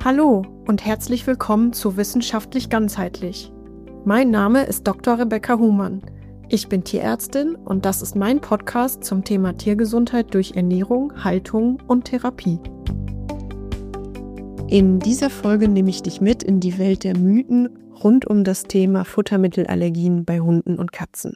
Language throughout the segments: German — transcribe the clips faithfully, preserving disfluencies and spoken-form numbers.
Hallo und herzlich willkommen zu Wissenschaftlich Ganzheitlich. Mein Name ist Doktor Rebecca Humann. Ich bin Tierärztin und das ist mein Podcast zum Thema Tiergesundheit durch Ernährung, Haltung und Therapie. In dieser Folge nehme ich dich mit in die Welt der Mythen rund um das Thema Futtermittelallergien bei Hunden und Katzen.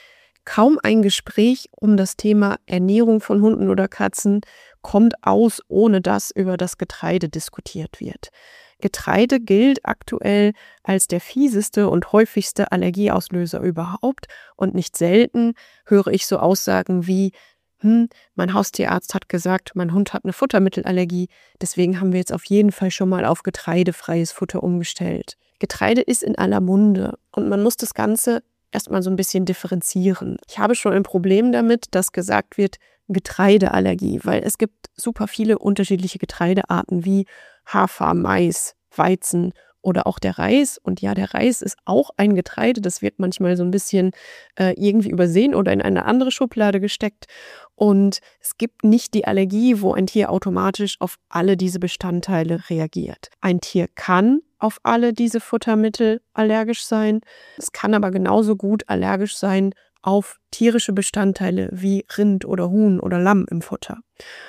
Kaum ein Gespräch um das Thema Ernährung von Hunden oder Katzen kommt aus, ohne dass über das Getreide diskutiert wird. Getreide gilt aktuell als der fieseste und häufigste Allergieauslöser überhaupt und nicht selten höre ich so Aussagen wie, hm, mein Haustierarzt hat gesagt, mein Hund hat eine Futtermittelallergie, deswegen haben wir jetzt auf jeden Fall schon mal auf getreidefreies Futter umgestellt. Getreide ist in aller Munde und man muss das Ganze erstmal so ein bisschen differenzieren. Ich habe schon ein Problem damit, dass gesagt wird, Getreideallergie, weil es gibt super viele unterschiedliche Getreidearten wie Hafer, Mais, Weizen oder auch der Reis. Und ja, der Reis ist auch ein Getreide, das wird manchmal so ein bisschen äh, irgendwie übersehen oder in eine andere Schublade gesteckt. Und es gibt nicht die Allergie, wo ein Tier automatisch auf alle diese Bestandteile reagiert. Ein Tier kann auf alle diese Futtermittel allergisch sein. Es kann aber genauso gut allergisch sein auf tierische Bestandteile wie Rind oder Huhn oder Lamm im Futter.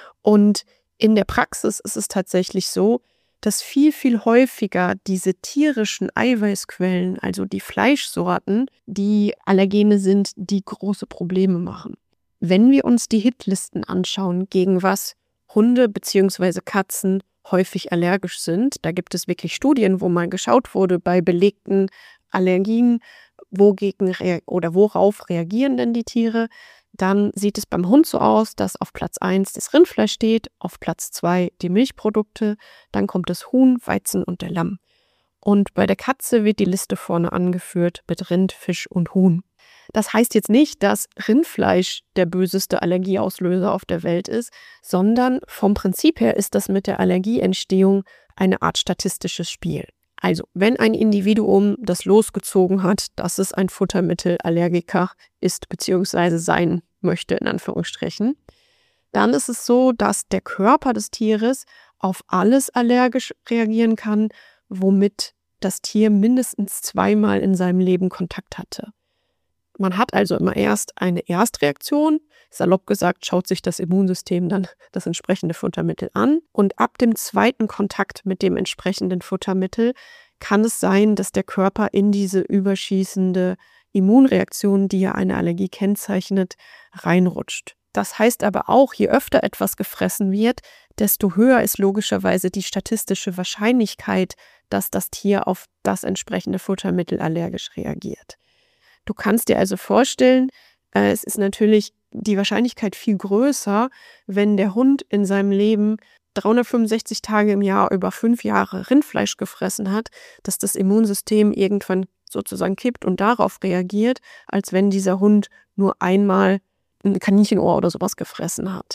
Und in der Praxis ist es tatsächlich so, dass viel, viel häufiger diese tierischen Eiweißquellen, also die Fleischsorten, die Allergene sind, die große Probleme machen. Wenn wir uns die Hitlisten anschauen, gegen was Hunde bzw. Katzen häufig allergisch sind, da gibt es wirklich Studien, wo mal geschaut wurde bei belegten Allergien, wogegen rea- oder worauf reagieren denn die Tiere, dann sieht es beim Hund so aus, dass auf Platz eins das Rindfleisch steht, auf Platz zwei die Milchprodukte, dann kommt das Huhn, Weizen und der Lamm. Und bei der Katze wird die Liste vorne angeführt mit Rind, Fisch und Huhn. Das heißt jetzt nicht, dass Rindfleisch der böseste Allergieauslöser auf der Welt ist, sondern vom Prinzip her ist das mit der Allergieentstehung eine Art statistisches Spiel. Also, wenn ein Individuum das losgezogen hat, dass es ein Futtermittelallergiker ist bzw. sein möchte, in Anführungsstrichen, dann ist es so, dass der Körper des Tieres auf alles allergisch reagieren kann, womit das Tier mindestens zweimal in seinem Leben Kontakt hatte. Man hat also immer erst eine Erstreaktion, salopp gesagt, schaut sich das Immunsystem dann das entsprechende Futtermittel an und ab dem zweiten Kontakt mit dem entsprechenden Futtermittel kann es sein, dass der Körper in diese überschießende Immunreaktion, die ja eine Allergie kennzeichnet, reinrutscht. Das heißt aber auch, je öfter etwas gefressen wird, desto höher ist logischerweise die statistische Wahrscheinlichkeit, dass das Tier auf das entsprechende Futtermittel allergisch reagiert. Du kannst dir also vorstellen, äh, es ist natürlich die Wahrscheinlichkeit viel größer, wenn der Hund in seinem Leben dreihundertfünfundsechzig Tage im Jahr über fünf Jahre Rindfleisch gefressen hat, dass das Immunsystem irgendwann sozusagen kippt und darauf reagiert, als wenn dieser Hund nur einmal ein Kaninchenohr oder sowas gefressen hat.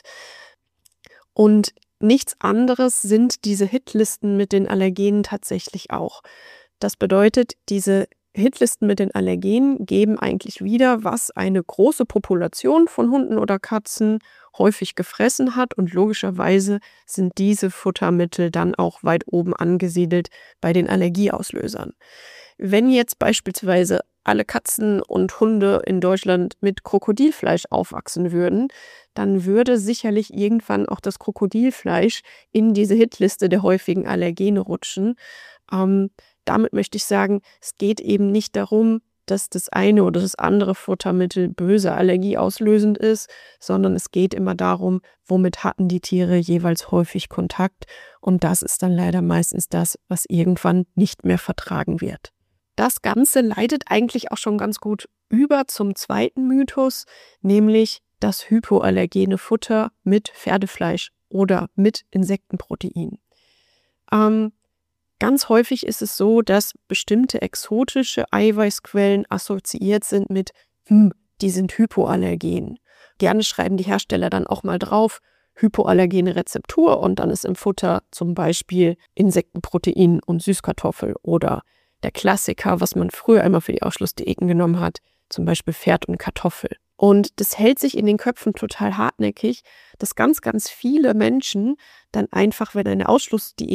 Und nichts anderes sind diese Hitlisten mit den Allergenen tatsächlich auch. Das bedeutet, diese Hitlisten mit den Allergenen geben eigentlich wieder, was eine große Population von Hunden oder Katzen häufig gefressen hat und logischerweise sind diese Futtermittel dann auch weit oben angesiedelt bei den Allergieauslösern. Wenn jetzt beispielsweise alle Katzen und Hunde in Deutschland mit Krokodilfleisch aufwachsen würden, dann würde sicherlich irgendwann auch das Krokodilfleisch in diese Hitliste der häufigen Allergene rutschen. Ähm, Damit möchte ich sagen, es geht eben nicht darum, dass das eine oder das andere Futtermittel böse allergieauslösend ist, sondern es geht immer darum, womit hatten die Tiere jeweils häufig Kontakt und das ist dann leider meistens das, was irgendwann nicht mehr vertragen wird. Das Ganze leitet eigentlich auch schon ganz gut über zum zweiten Mythos, nämlich das hypoallergene Futter mit Pferdefleisch oder mit Insektenprotein. Ähm, Ganz häufig ist es so, dass bestimmte exotische Eiweißquellen assoziiert sind mit, hm, die sind hypoallergen. Gerne schreiben die Hersteller dann auch mal drauf, hypoallergene Rezeptur und dann ist im Futter zum Beispiel Insektenprotein und Süßkartoffel oder der Klassiker, was man früher immer für die Ausschlussdiäten genommen hat, zum Beispiel Pferd und Kartoffel. Und das hält sich in den Köpfen total hartnäckig, dass ganz, ganz viele Menschen dann einfach, wenn eine Ausschlussdiät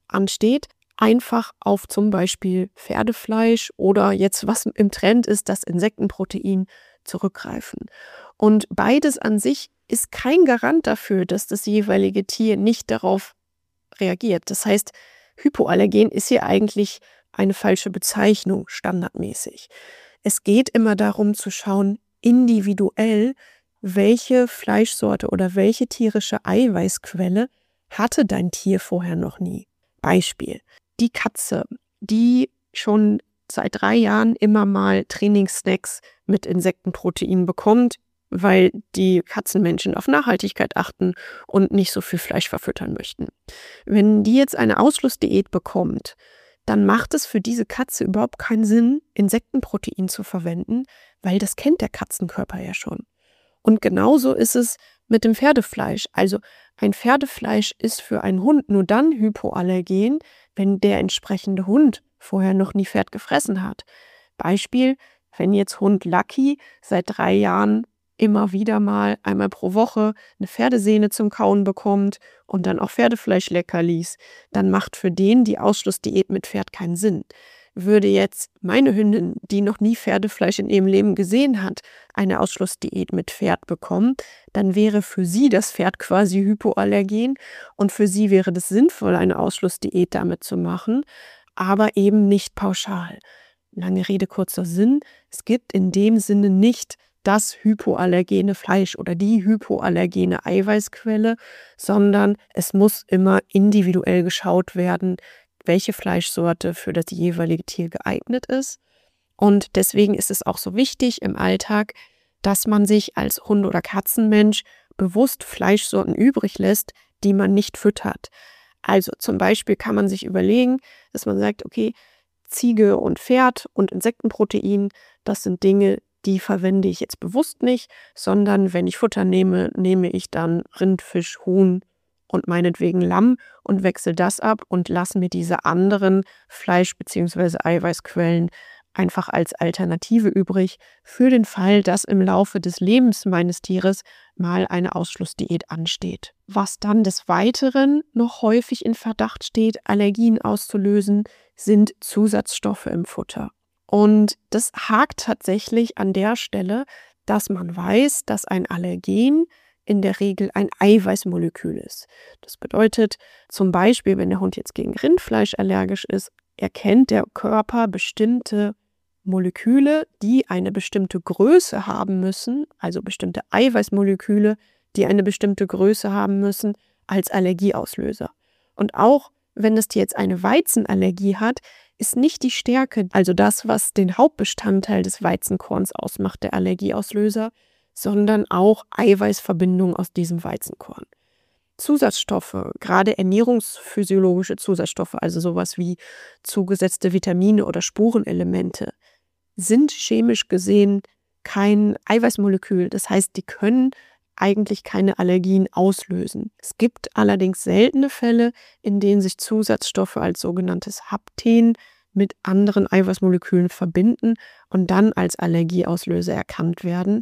ansteht, einfach auf zum Beispiel Pferdefleisch oder jetzt, was im Trend ist, das Insektenprotein zurückgreifen. Und beides an sich ist kein Garant dafür, dass das jeweilige Tier nicht darauf reagiert. Das heißt, hypoallergen ist hier eigentlich eine falsche Bezeichnung standardmäßig. Es geht immer darum zu schauen, individuell, welche Fleischsorte oder welche tierische Eiweißquelle hatte dein Tier vorher noch nie. Beispiel: Die Katze, die schon seit drei Jahren immer mal Trainingssnacks mit Insektenprotein bekommt, weil die Katzenmenschen auf Nachhaltigkeit achten und nicht so viel Fleisch verfüttern möchten. Wenn die jetzt eine Ausschlussdiät bekommt, dann macht es für diese Katze überhaupt keinen Sinn, Insektenprotein zu verwenden, weil das kennt der Katzenkörper ja schon. Und genauso ist es mit dem Pferdefleisch. Also ein Pferdefleisch ist für einen Hund nur dann hypoallergen, wenn der entsprechende Hund vorher noch nie Pferd gefressen hat. Beispiel: Wenn jetzt Hund Lucky seit drei Jahren immer wieder mal einmal pro Woche eine Pferdesehne zum Kauen bekommt und dann auch Pferdefleisch-Leckerlis, dann macht für den die Ausschlussdiät mit Pferd keinen Sinn. Würde jetzt meine Hündin, die noch nie Pferdefleisch in ihrem Leben gesehen hat, eine Ausschlussdiät mit Pferd bekommen, dann wäre für sie das Pferd quasi hypoallergen und für sie wäre das sinnvoll, eine Ausschlussdiät damit zu machen, aber eben nicht pauschal. Lange Rede, kurzer Sinn: Es gibt in dem Sinne nicht das hypoallergene Fleisch oder die hypoallergene Eiweißquelle, sondern es muss immer individuell geschaut werden, welche Fleischsorte für das jeweilige Tier geeignet ist. Und deswegen ist es auch so wichtig im Alltag, dass man sich als Hund- oder Katzenmensch bewusst Fleischsorten übrig lässt, die man nicht füttert. Also zum Beispiel kann man sich überlegen, dass man sagt, okay, Ziege und Pferd und Insektenprotein, das sind Dinge, die verwende ich jetzt bewusst nicht, sondern wenn ich Futter nehme, nehme ich dann Rind, Fisch, Huhn und meinetwegen Lamm und wechsle das ab und lasse mir diese anderen Fleisch- bzw. Eiweißquellen einfach als Alternative übrig, für den Fall, dass im Laufe des Lebens meines Tieres mal eine Ausschlussdiät ansteht. Was dann des Weiteren noch häufig in Verdacht steht, Allergien auszulösen, sind Zusatzstoffe im Futter. Und das hakt tatsächlich an der Stelle, dass man weiß, dass ein Allergen in der Regel ein Eiweißmolekül ist. Das bedeutet zum Beispiel, wenn der Hund jetzt gegen Rindfleisch allergisch ist, erkennt der Körper bestimmte Moleküle, die eine bestimmte Größe haben müssen, also bestimmte Eiweißmoleküle, die eine bestimmte Größe haben müssen, als Allergieauslöser. Und auch wenn das Tier jetzt eine Weizenallergie hat, ist nicht die Stärke, also das, was den Hauptbestandteil des Weizenkorns ausmacht, der Allergieauslöser, sondern auch Eiweißverbindungen aus diesem Weizenkorn. Zusatzstoffe, gerade ernährungsphysiologische Zusatzstoffe, also sowas wie zugesetzte Vitamine oder Spurenelemente, sind chemisch gesehen kein Eiweißmolekül. Das heißt, die können eigentlich keine Allergien auslösen. Es gibt allerdings seltene Fälle, in denen sich Zusatzstoffe als sogenanntes Hapten mit anderen Eiweißmolekülen verbinden und dann als Allergieauslöser erkannt werden.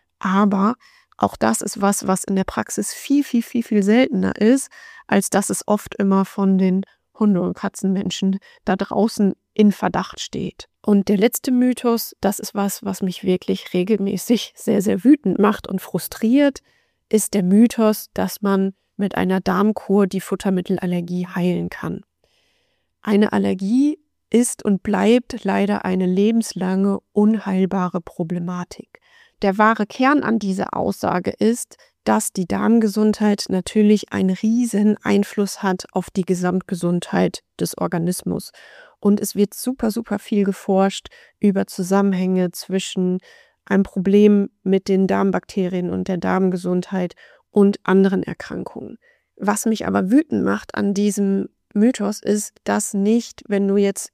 Aber auch das ist was, was in der Praxis viel, viel, viel, viel seltener ist, als dass es oft immer von den Hunde- und Katzenmenschen da draußen in Verdacht steht. Und der letzte Mythos, das ist was, was mich wirklich regelmäßig sehr, sehr wütend macht und frustriert, ist der Mythos, dass man mit einer Darmkur die Futtermittelallergie heilen kann. Eine Allergie ist und bleibt leider eine lebenslange, unheilbare Problematik. Der wahre Kern an dieser Aussage ist, dass die Darmgesundheit natürlich einen riesen Einfluss hat auf die Gesamtgesundheit des Organismus. Und es wird super, super viel geforscht über Zusammenhänge zwischen einem Problem mit den Darmbakterien und der Darmgesundheit und anderen Erkrankungen. Was mich aber wütend macht an diesem Mythos ist, dass nicht, wenn du jetzt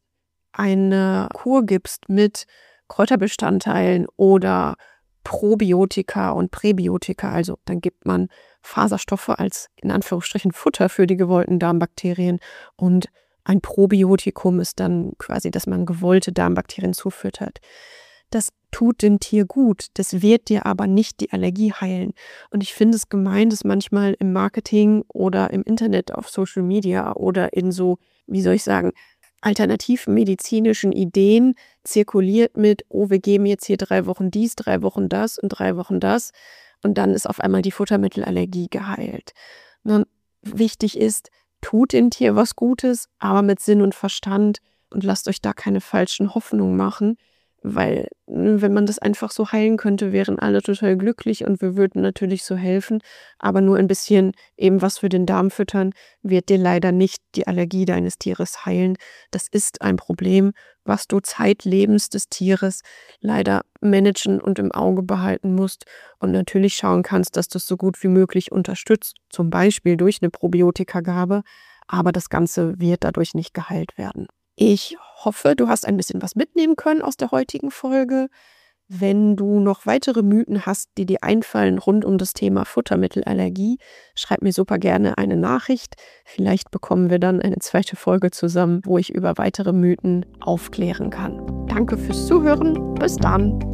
eine Kur gibst mit Kräuterbestandteilen oder Probiotika und Präbiotika, also dann gibt man Faserstoffe als in Anführungsstrichen Futter für die gewollten Darmbakterien und ein Probiotikum ist dann quasi, dass man gewollte Darmbakterien zufüttert. das tut dem Tier gut, das wird dir aber nicht die Allergie heilen. Und ich finde es gemein, dass manchmal im Marketing oder im Internet auf Social Media oder in so, wie soll ich sagen, alternativmedizinischen Ideen zirkuliert mit, oh, wir geben jetzt hier drei Wochen dies, drei Wochen das und drei Wochen das und dann ist auf einmal die Futtermittelallergie geheilt. Und wichtig ist, tut dem Tier was Gutes, aber mit Sinn und Verstand und lasst euch da keine falschen Hoffnungen machen, weil wenn man das einfach so heilen könnte, wären alle total glücklich und wir würden natürlich so helfen, aber nur ein bisschen eben was für den Darm füttern, wird dir leider nicht die Allergie deines Tieres heilen. Das ist ein Problem, was du zeitlebens des Tieres leider managen und im Auge behalten musst und natürlich schauen kannst, dass du es so gut wie möglich unterstützt, zum Beispiel durch eine Probiotikagabe, aber das Ganze wird dadurch nicht geheilt werden. Ich hoffe, du hast ein bisschen was mitnehmen können aus der heutigen Folge. Wenn du noch weitere Mythen hast, die dir einfallen rund um das Thema Futtermittelallergie, schreib mir super gerne eine Nachricht. Vielleicht bekommen wir dann eine zweite Folge zusammen, wo ich über weitere Mythen aufklären kann. Danke fürs Zuhören. Bis dann.